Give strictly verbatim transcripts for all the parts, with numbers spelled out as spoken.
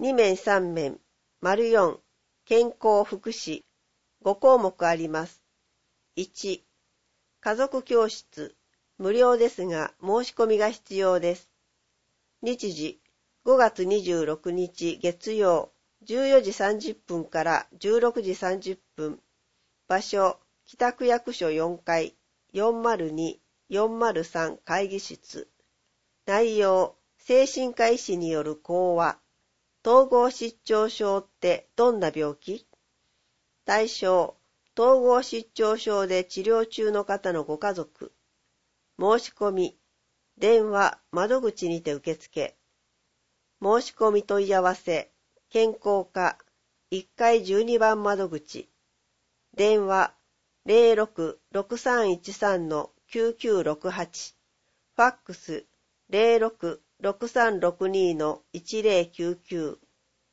に面さん面、丸よん、健康福祉、ご項目あります。いち、家族教室、無料ですが申し込みが必要です。日時、ごがつにじゅうろくにち月曜、じゅうよじさんじゅっぷんからじゅうろくじさんじゅっぷん。場所、北区役所よんかい、よんまるに、よんまるさん会議室。内容、精神科医師による講話。統合失調症ってどんな病気？対象、統合失調症で治療中の方のご家族。申し込み、電話、窓口にて受付。申し込み問い合わせ、健康課、いっかいじゅうにばん窓口。電話、ゼロろく ろくさんいちさん きゅうきゅうろくはち。ファックス、ゼロろく ろくさんろくに いちゼロきゅうきゅう。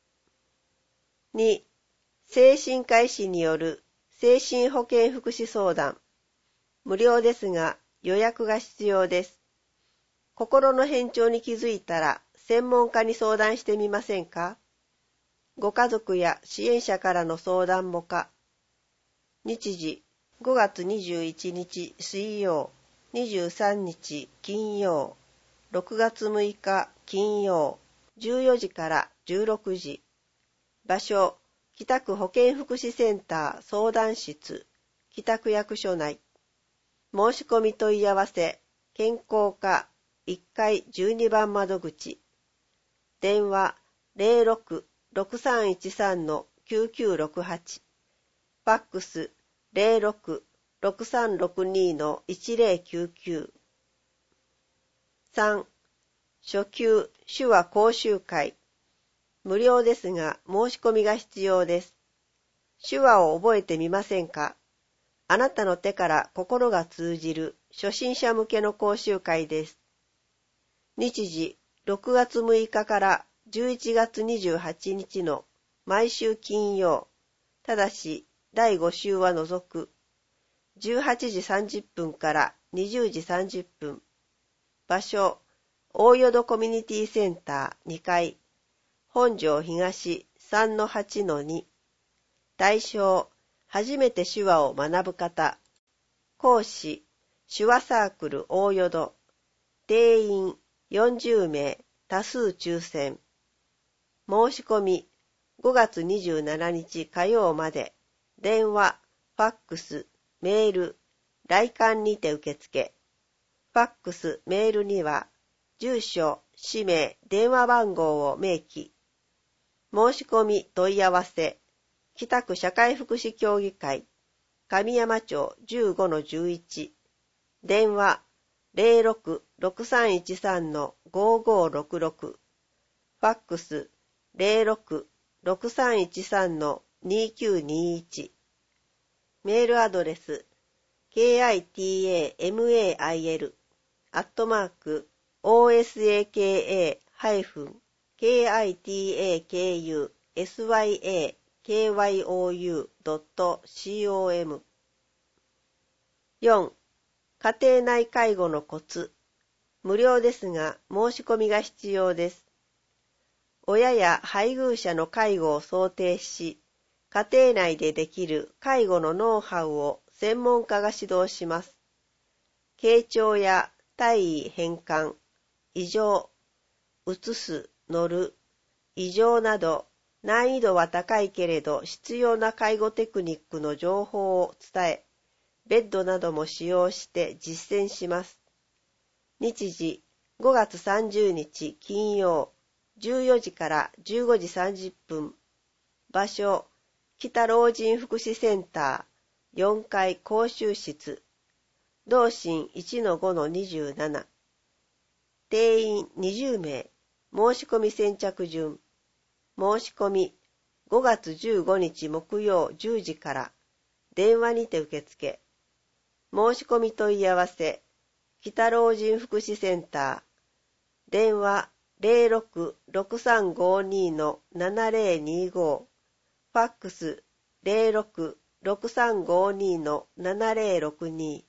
に、精神科医師による精神保健福祉相談。無料ですが予約が必要です。心の変調に気づいたら専門家に相談してみませんか？ご家族や支援者からの相談も可。日時、ごがつにじゅういちにち水曜、にじゅうさんにち金曜、ろくがつむいか金曜、じゅうよじからじゅうろくじ。場所、北区保健福祉センター相談室、北区役所内。申し込み問い合わせ、健康課いっかいじゅうにばん窓口。電話ゼロろく ろくさんいちさん きゅうきゅうろくはち。ファックスゼロろく ろくさんろくに いちゼロきゅうきゅう。さん. 初級手話講習会。無料ですが申し込みが必要です。手話を覚えてみませんか？あなたの手から心が通じる初心者向けの講習会です。日時、ろくがつむいかからじゅういちがつにじゅうはちにちの毎週金曜、ただしだいご週は除く。じゅうはちじさんじゅっぷんからにじゅうじさんじゅっぷん。場所、大淀コミュニティセンターにかい。本庄東 さんのはちのに。対象、初めて手話を学ぶ方。講師、手話サークル大淀。定員よんじゅうめい、多数抽選。申し込み、ごがつにじゅうしちにち火曜まで。電話、ファックス、メール、来館にて受付。ファックス、メールには、住所、氏名、電話番号を明記。申し込み問い合わせ、北区社会福祉協議会、神山町 じゅうごのじゅういち。電話、ゼロろく ろくさんいちさん ごごろくろく。ファックス、ゼロろく ろくさんいちさん にきゅうにいち。メールアドレス、キタマイル、アットマーク、オーエスエーケーエー ハイフン、キタクサヤコウドットコム。よん. 家庭内介護のコツ。無料ですが申し込みが必要です。親や配偶者の介護を想定し、家庭内でできる介護のノウハウを専門家が指導します。傾聴や体位変換、異常、移す、乗る、異常など難易度は高いけれど必要な介護テクニックの情報を伝え、ベッドなども使用して実践します。日時、ごがつさんじゅうにち金曜、じゅうよじからじゅうごじさんじゅっぷん。場所、北老人福祉センター、よんかい講習室。同心 いちのごのにじゅうなな。定員にじゅうめい。申し込み先着順。申し込み、ごがつじゅうごにち木曜じゅうじから。電話にて受付。申し込み問い合わせ、北老人福祉センター。電話ゼロろく ろくさんごに ななゼロにご。ファックスゼロろく ろくさんごに ななゼロろくに。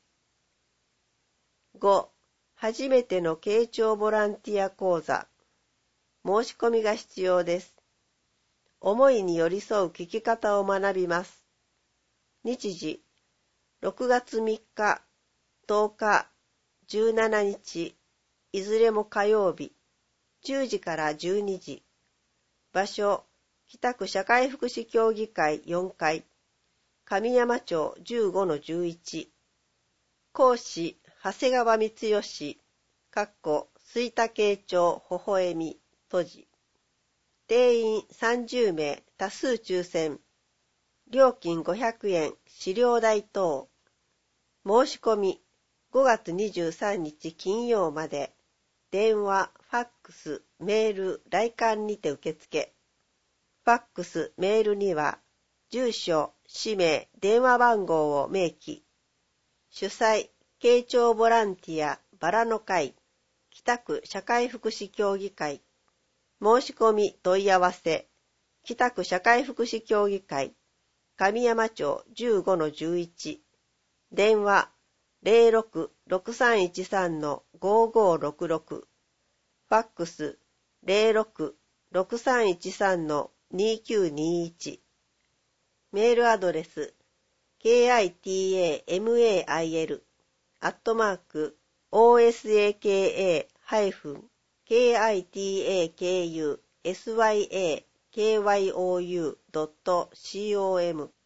ご. 初めての傾聴ボランティア講座。申し込みが必要です。 思いに寄り添う聞き方を学びます。日時、ろくがつみっか、とおか、じゅうしちにち、いずれも火曜日、じゅうじからじゅうにじ。場所、北区社会福祉協議会よんかい、神山町 じゅうごのじゅういち。講師、長谷川光義、かっこ、吹田慶町微笑み、閉じ。定員さんじゅうめい、多数抽選。料金ごひゃくえん、資料代等。申し込み、ごがつにじゅうさんにち金曜まで。電話、ファックス、メール、来館にて受付。ファックス、メールには、住所、氏名、電話番号を明記。主催、慶長ボランティア、バラの会、北区社会福祉協議会。申し込み問い合わせ、北区社会福祉協議会、神山町 じゅうごのじゅういち。電話、ゼロろく ろくさんいちさん ごごろくろく。ファックス、ゼロろく ろくさんいちさん にきゅうにいち。メールアドレス、キタマイル、アットマーク、オーエスエーケーエー ハイフン、キタクサヤケーワイオーユー ドットコム